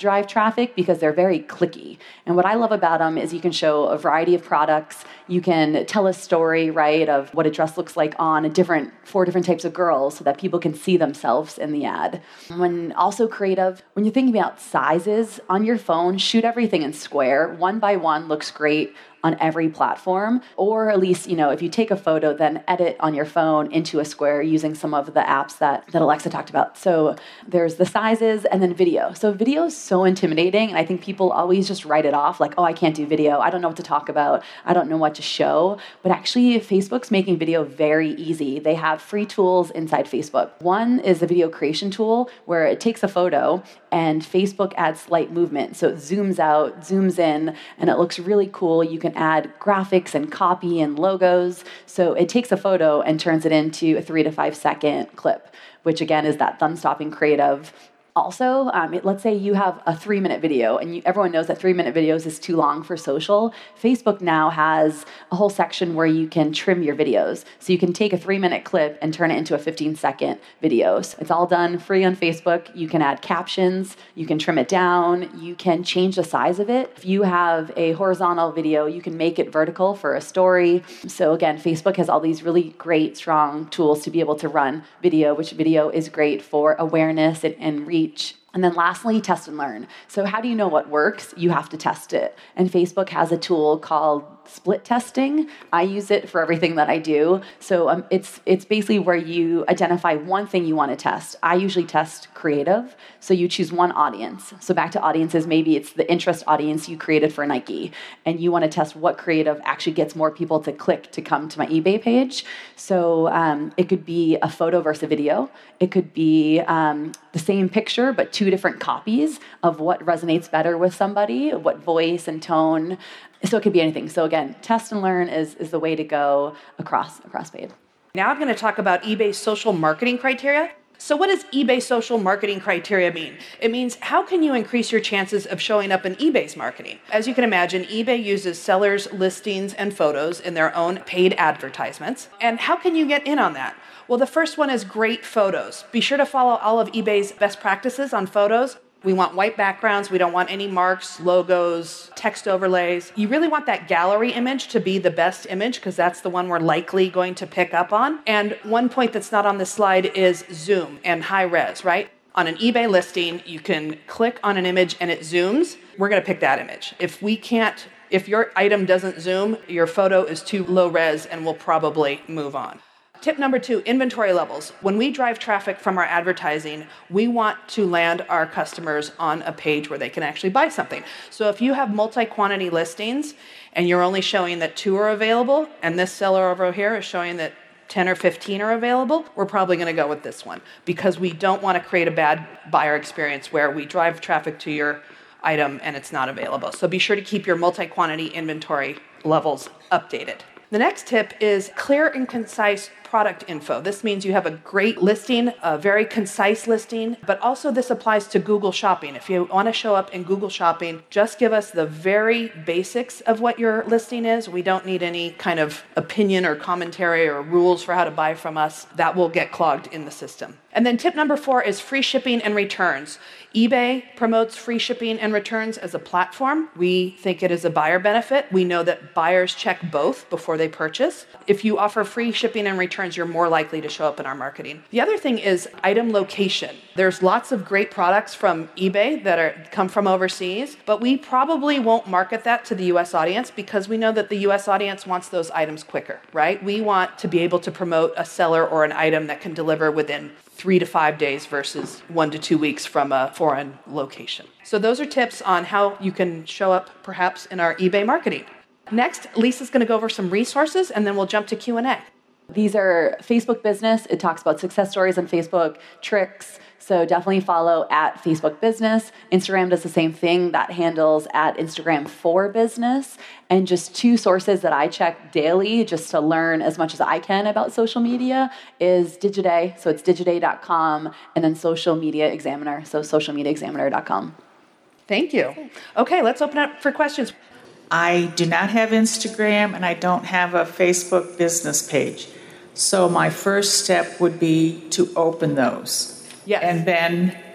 traffic because they're very clicky. And what I love about them is you can show a variety of products. You can tell a story, right, of what a dress looks like on a different four different types of girls so that people can see themselves in the ad. When also creative, when you're thinking about sizes on your phone, shoot everything in square. One by one looks great on every platform, or at least, you know, if you take a photo, then edit on your phone into a square using some of the apps that, that Alexa talked about. So there's the sizes and then video. So video is so intimidating, and I think people always just write it off like, oh, I can't do video. I don't know what to talk about. I don't know what to show. But actually, Facebook's making video very easy. They have free tools inside Facebook. One is the video creation tool where it takes a photo and Facebook adds slight movement. So it zooms out, zooms in, and it looks really cool. You can add graphics and copy and logos. So it takes a photo and turns it into a three to five second clip, which again is that thumb-stopping creative. Also, um, it, let's say you have a three-minute video, and you, everyone knows that three-minute videos is too long for social. Facebook now has a whole section where you can trim your videos. So you can take a three-minute clip and turn it into a fifteen-second video. So it's all done free on Facebook. You can add captions. You can trim it down. You can change the size of it. If you have a horizontal video, you can make it vertical for a story. So again, Facebook has all these really great, strong tools to be able to run video, which video is great for awareness and, and reach. And then lastly, test and learn. So how do you know what works? You have to test it. And Facebook has a tool called split testing. I use it for everything that I do. So um, it's it's basically where you identify one thing you want to test. I usually test creative. So you choose one audience. So back to audiences, maybe it's the interest audience you created for Nike, and you want to test what creative actually gets more people to click to come to my eBay page. So um, it could be a photo versus a video. It could be um, the same picture, but two different copies of what resonates better with somebody, what voice and tone. So it could be anything. So again, test and learn is, is the way to go across, across paid. Now I'm going to talk about eBay's social marketing criteria. So what does eBay social marketing criteria mean? It means how can you increase your chances of showing up in eBay's marketing? As you can imagine, eBay uses sellers' listings and photos in their own paid advertisements. And how can you get in on that? Well, the first one is great photos. Be sure to follow all of eBay's best practices on photos. We want white backgrounds. We don't want any marks, logos, text overlays. You really want that gallery image to be the best image because that's the one we're likely going to pick up on. And one point that's not on this slide is zoom and high res, right? On an eBay listing, you can click on an image and it zooms. We're going to pick that image. If we can't, if your item doesn't zoom, your photo is too low res and we'll probably move on. Tip number two, inventory levels. When we drive traffic from our advertising, we want to land our customers on a page where they can actually buy something. So if you have multi-quantity listings and you're only showing that two are available, and this seller over here is showing that ten or fifteen are available, we're probably going to go with this one because we don't want to create a bad buyer experience where we drive traffic to your item and it's not available. So be sure to keep your multi-quantity inventory levels updated. The next tip is clear and concise product info. This means you have a great listing, a very concise listing, but also this applies to Google Shopping. If you want to show up in Google Shopping, just give us the very basics of what your listing is. We don't need any kind of opinion or commentary or rules for how to buy from us. That will get clogged in the system. And then tip number four is free shipping and returns. eBay promotes free shipping and returns as a platform. We think it is a buyer benefit. We know that buyers check both before they purchase. If you offer free shipping and returns, you're more likely to show up in our marketing. The other thing is item location. There's lots of great products from eBay that are come from overseas, but we probably won't market that to the U S audience because we know that the U S audience wants those items quicker, right? We want to be able to promote a seller or an item that can deliver within three to five days versus one to two weeks from a foreign location. So those are tips on how you can show up perhaps in our eBay marketing. Next, Lisa's going to go over some resources and then we'll jump to Q and A. These are Facebook Business. It talks about success stories on Facebook, tricks. So definitely follow at Facebook Business. Instagram does the same thing. That handles at Instagram for Business. And just two sources that I check daily just to learn as much as I can about social media is Digiday. So it's digiday dot com and then Social Media Examiner. So social media examiner dot com. Thank you. Okay, let's open up for questions. I do not have Instagram and I don't have a Facebook business page. So my first step would be to open those. Yes. And then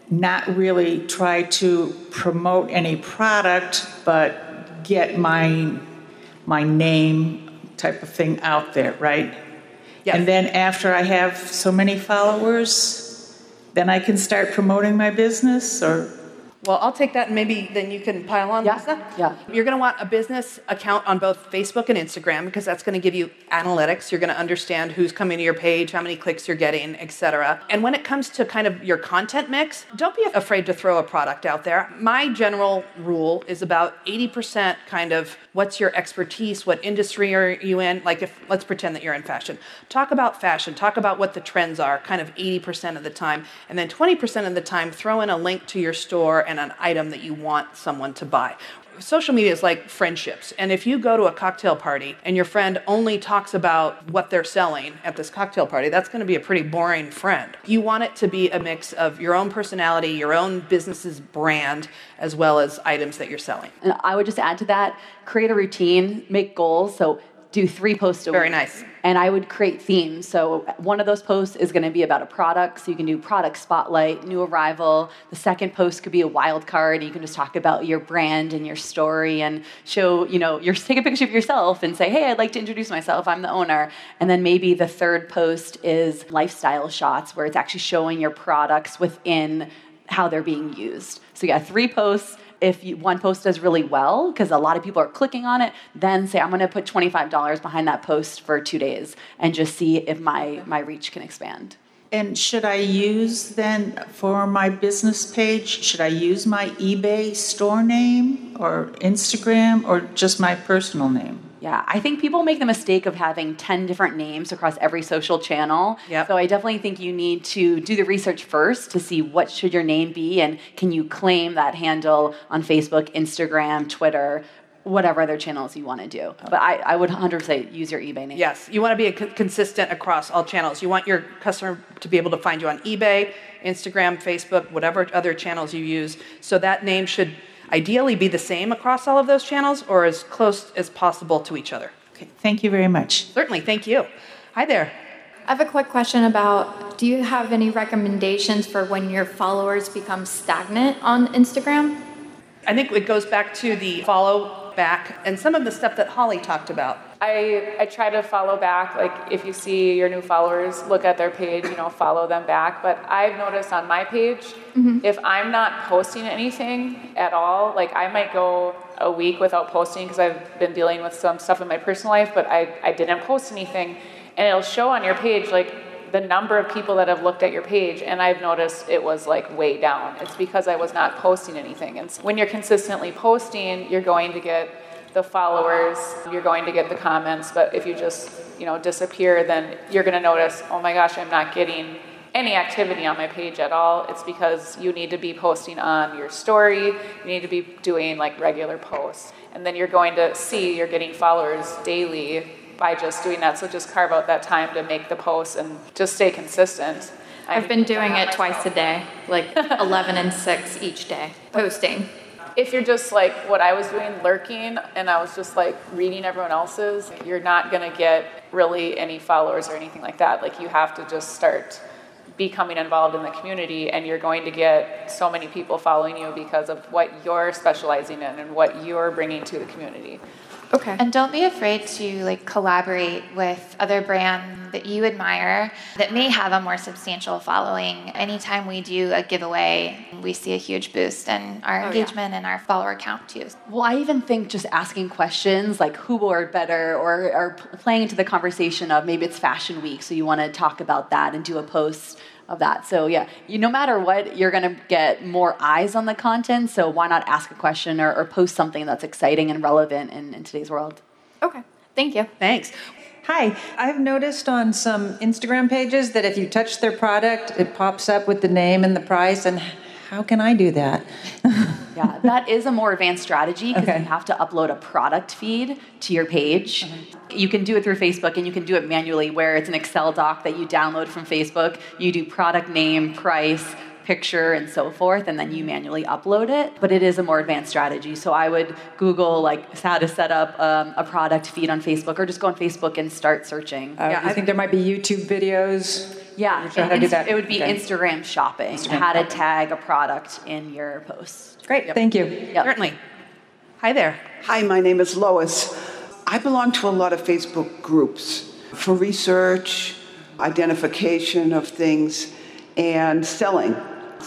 not really try to promote any product, but get my my name type of thing out there, right? Yes. And then after I have so many followers, then I can start promoting my business, or... Well, I'll take that, and maybe then you can pile on, Yeah, Lisa. yeah. You're going to want a business account on both Facebook and Instagram, because that's going to give you analytics. You're going to understand who's coming to your page, how many clicks you're getting, et cetera. And when it comes to kind of your content mix, don't be afraid to throw a product out there. My general rule is about eighty percent kind of what's your expertise, what industry are you in? Like if, let's pretend that you're in fashion. Talk about fashion, talk about what the trends are, kind of eighty percent of the time. And then twenty percent of the time, throw in a link to your store and an item that you want someone to buy. Social media is like friendships. And if you go to a cocktail party and your friend only talks about what they're selling at this cocktail party, that's going to be a pretty boring friend. You want it to be a mix of your own personality, your own business's brand, as well as items that you're selling. And I would just add to that, create a routine, make goals. So do three posts a week. Very nice. And I would create themes. So one of those posts is going to be about a product. So you can do product spotlight, new arrival. The second post could be a wild card. You can just talk about your brand and your story and show, you know, your, take a picture of yourself and say, hey, I'd like to introduce myself. I'm the owner. And then maybe the third post is lifestyle shots, where it's actually showing your products within how they're being used. So yeah, three posts. If you, one post does really well, because a lot of people are clicking on it, then say, I'm going to put twenty-five dollars behind that post for two days and just see if my, my reach can expand. And should I use then for my business page, should I use my eBay store name or Instagram or just my personal name? Yeah, I think people make the mistake of having ten different names across every social channel. Yep. So I definitely think you need to do the research first to see what should your name be, and can you claim that handle on Facebook, Instagram, Twitter, whatever other channels you want to do. But I, I would one hundred percent use your eBay name. Yes, you want to be a co- consistent across all channels. You want your customer to be able to find you on eBay, Instagram, Facebook, whatever other channels you use. So that name should ideally be the same across all of those channels, or as close as possible to each other. Okay, thank you very much. Certainly, thank you. Hi there. I have a quick question about, do you have any recommendations for when your followers become stagnant on Instagram? I think it goes back to the follow back and some of the stuff that Holly talked about. I, I try to follow back, like if you see your new followers, look at their page, you know, follow them back. But I've noticed on my page, mm-hmm. if I'm not posting anything at all, like I might go a week without posting because I've been dealing with some stuff in my personal life, but I, I didn't post anything. And it'll show on your page, like the number of people that have looked at your page, and I've noticed it was like way down. It's because I was not posting anything. And so when you're consistently posting, you're going to get the followers, you're going to get the comments, but if you just, you know, disappear, then you're going to notice, oh my gosh, I'm not getting any activity on my page at all. It's because you need to be posting on your story, you need to be doing like regular posts, and then you're going to see you're getting followers daily by just doing that. So just carve out that time to make the posts and just stay consistent. I've been doing it twice a day, like eleven and six each day, posting. If you're just like what I was doing, lurking, and I was just like reading everyone else's, you're not going to get really any followers or anything like that. Like you have to just start becoming involved in the community, and you're going to get so many people following you because of what you're specializing in and what you're bringing to the community. Okay. And don't be afraid to like collaborate with other brands that you admire that may have a more substantial following. Anytime we do a giveaway, we see a huge boost in our oh, engagement yeah. and our follower count too. Well, I even think just asking questions like who wore it better, or, or playing into the conversation of maybe it's Fashion Week, so you want to talk about that and do a post of that. So yeah, you, no matter what, you're going to get more eyes on the content. So why not ask a question or, or post something that's exciting and relevant in, in today's world? Okay. Thank you. Thanks. Hi. I've noticed on some Instagram pages that if you touch their product, it pops up with the name and the price. And how can I do that? Yeah, that is a more advanced strategy because Okay. you have to upload a product feed to your page. Uh-huh. You can do it through Facebook, and you can do it manually where it's an Excel doc that you download from Facebook. You do product name, price, picture, and so forth, and then you manually upload it. But it is a more advanced strategy. So I would Google like how to set up um, a product feed on Facebook, or just go on Facebook and start searching. Uh, Yeah, you I- think there might be YouTube videos? Yeah, Sure, how to do Inst- that. it would be Okay. Instagram shopping, Instagram how to shopping. tag a product in your post. Great, thank you. Yep. Certainly. Hi there. Hi, my name is Lois. I belong to a lot of Facebook groups for research, identification of things, and selling.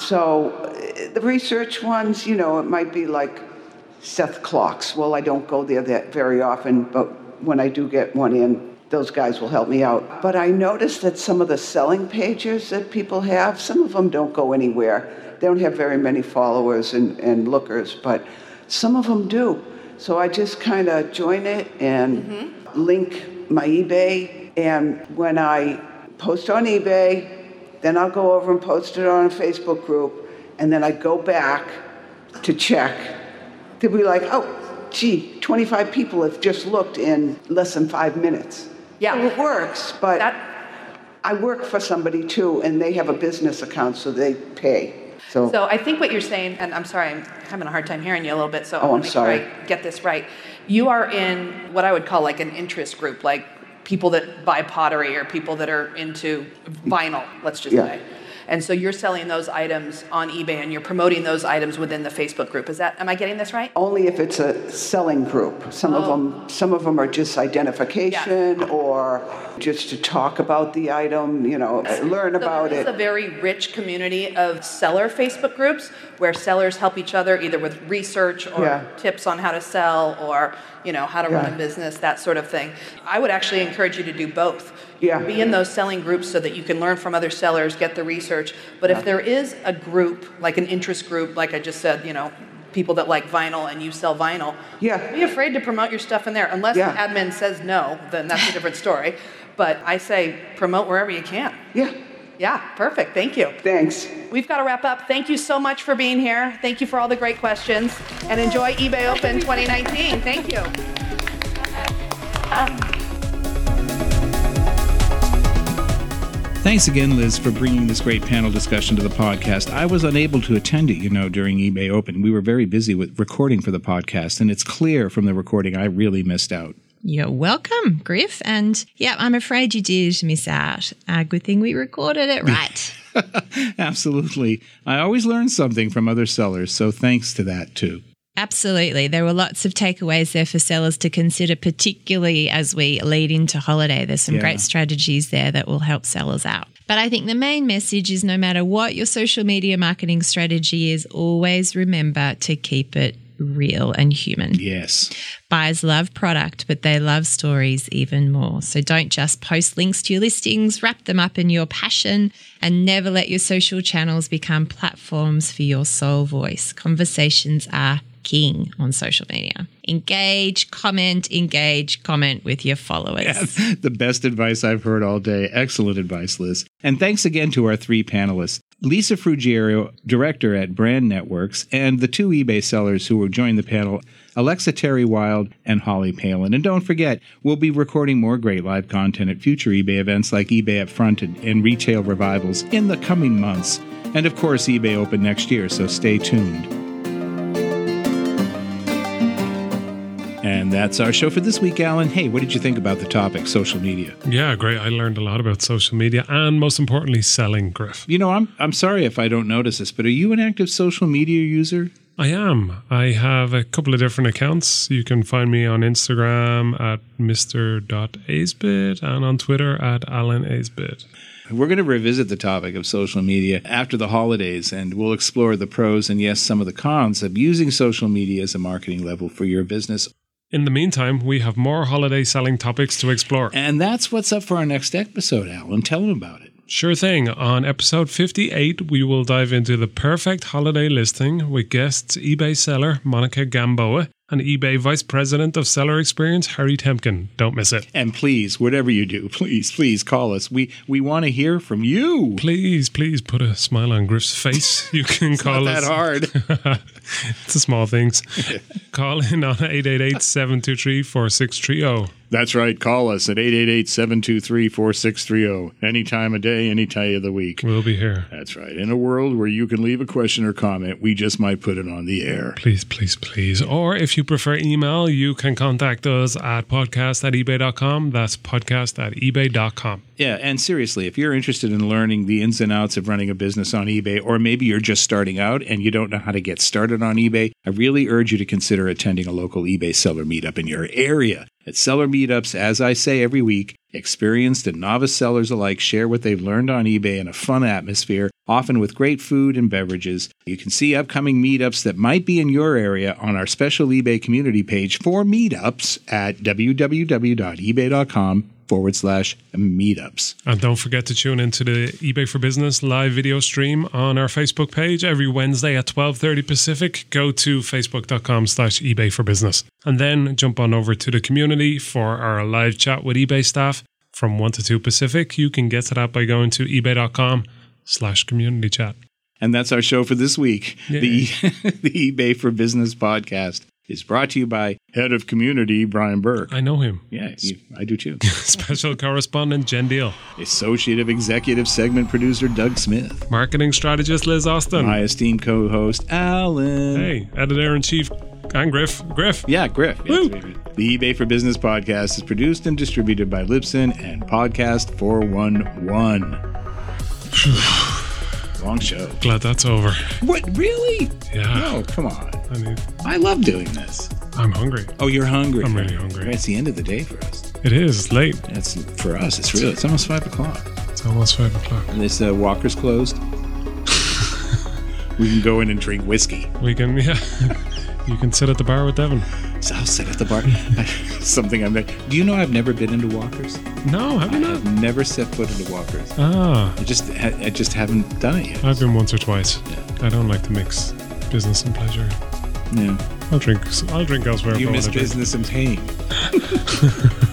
So uh, the research ones, you know, it might be like Seth Clocks. Well, I don't go there that very often, but when I do get one in, those guys will help me out. But I noticed that some of the selling pages that people have, some of them don't go anywhere. They don't have very many followers and, and lookers, but some of them do. So I just kind of join it and mm-hmm. link my eBay. And when I post on eBay, then I'll go over and post it on a Facebook group. And then I go back to check. They'll be like, oh, gee, twenty-five people have just looked in less than five minutes. Yeah. So it works, but That- I work for somebody too, and they have a business account, so they pay. So, So I think what you're saying, and I'm sorry, I'm having a hard time hearing you a little bit, so I Oh, want I'm to make sorry. sure I get this right. You are in what I would call like an interest group, like people that buy pottery or people that are into vinyl, let's just Yeah. say. And so you're selling those items on eBay and you're promoting those items within the Facebook group. Is that, am I getting this right? only if it's a selling group. Some of Oh. them, some of them are just identification or just to talk about the item, you know, learn So about there it. is a very rich community of seller Facebook groups where sellers help each other either with research or Yeah. tips on how to sell or, you know, how to run Yeah. a business, that sort of thing. I would actually encourage you to do both. Yeah. Be in those selling groups so that you can learn from other sellers, get the research. But if there is a group, like an interest group, like I just said, you know, people that like vinyl and you sell vinyl, Yeah. be afraid to promote your stuff in there. Unless Yeah. the admin says no, then that's a different story. But I say promote wherever you can. Yeah, Yeah, perfect. Thank you. thanks. We've got to wrap up. Thank you so much for being here. Thank you for all the great questions. And enjoy eBay Open twenty nineteen. Thank you. Thanks again, Liz, for bringing this great panel discussion to the podcast. I was unable to attend it, you know, during eBay Open. We were very busy with recording for the podcast, and it's clear from the recording I really missed out. You're welcome, Griff. And yeah, I'm afraid you did miss out. Uh, good thing we recorded it right. Absolutely. I always learn something from other sellers, so thanks to that, too. Absolutely. There were lots of takeaways there for sellers to consider, particularly as we lead into holiday. There's some Yeah. great strategies there that will help sellers out. But I think the main message is no matter what your social media marketing strategy is, always remember to keep it real and human. Yes. Buyers love product, but they love stories even more. So don't just post links to your listings, wrap them up in your passion, and never let your social channels become platforms for your sole voice. Conversations are king on social media. Engage, comment, engage, comment with your followers. The best advice I've heard all day. Excellent advice, Liz. And thanks again to our three panelists, Lisa Fruggiero, director at Brand Networks, and the two eBay sellers who will join the panel, Alexa Terry Wild and Holly Palin. And don't forget, we'll be recording more great live content at future eBay events like eBay Upfront and, and Retail Revivals in the coming months. And of course, eBay Open next year, so stay tuned. And that's our show for this week, Alan. Hey, what did you think about the topic, social media? Yeah, great. I learned a lot about social media and most importantly, selling, Griff. You know, I'm I'm sorry if I don't notice this, but are you an active social media user? I am. I have a couple of different accounts. You can find me on Instagram at mister dot aisbit and on Twitter at Alan Aisbit. We're going to revisit the topic of social media after the holidays, and we'll explore the pros and, yes, some of the cons of using social media as a marketing level for your business. In the meantime, we have more holiday selling topics to explore. And that's what's up for our next episode, Alan. Tell them about it. Sure thing. On episode fifty-eight, we will dive into the perfect holiday listing with guests eBay seller Monica Gamboa and eBay Vice President of Seller Experience Harry Temkin. Don't miss it. And please, whatever you do, please, please call us. We we want to hear from you. Please, please put a smile on Griff's face. You can It's call not us. that hard. It's the small things. Call in on eight eight eight, seven two three, four six three zero. That's right. Call us at eight eight eight, seven two three, four six three zero. Any time of day, any time of the week. We'll be here. That's right. In a world where you can leave a question or comment, we just might put it on the air. Please, please, please. Or if If you prefer email, you can contact us at podcast at ebay dot com. That's podcast at ebay dot com. Yeah, and seriously, if you're interested in learning the ins and outs of running a business on eBay, or maybe you're just starting out and you don't know how to get started on eBay, I really urge you to consider attending a local eBay seller meetup in your area. At seller meetups, as I say every week, experienced and novice sellers alike share what they've learned on eBay in a fun atmosphere, often with great food and beverages. You can see upcoming meetups that might be in your area on our special eBay community page for meetups at www.ebay.com forward slash meetups. And don't forget to tune into the eBay for Business live video stream on our Facebook page every Wednesday at twelve thirty Pacific. Go to facebook.com slash eBay for Business. And then jump on over to the community for our live chat with eBay staff from one to two Pacific. You can get to that by going to ebay.com slash community chat. And that's our show for this week. Yay. The, the eBay for Business podcast is brought to you by Head of Community, Brian Burke. I know him. Yeah, you, I do too. Special correspondent, Jen Deal. Associative Executive Segment Producer, Doug Smith. Marketing Strategist, Liz Austin. My esteemed co-host, Alan. Hey, Editor-in-Chief, and Griff. Griff. Yeah, Griff. Woo. Yes, the eBay for Business podcast is produced and distributed by Libsyn and Podcast four one one. Long show. Glad that's over. What, really? Yeah. No, come on. I need. I love doing this. I'm hungry. Oh, you're hungry. I'm really hungry. It's the end of the day for us. It is. It's late. It's for us. It's real. It's almost five o'clock. It's almost five o'clock. And this uh, Walker's closed. We can go in and drink whiskey. We can, yeah. You can sit at the bar with Devin. So I'll sit at the bar. Something I'm. Do you know I've never been into Walker's? No, have you I not? have never set foot into Walker's. Ah. I just, I just haven't done it yet. I've been once or twice. Yeah. I don't like to mix business and pleasure. Yeah. I'll drink. I'll drink elsewhere. You if I miss wanna drink. business and pain.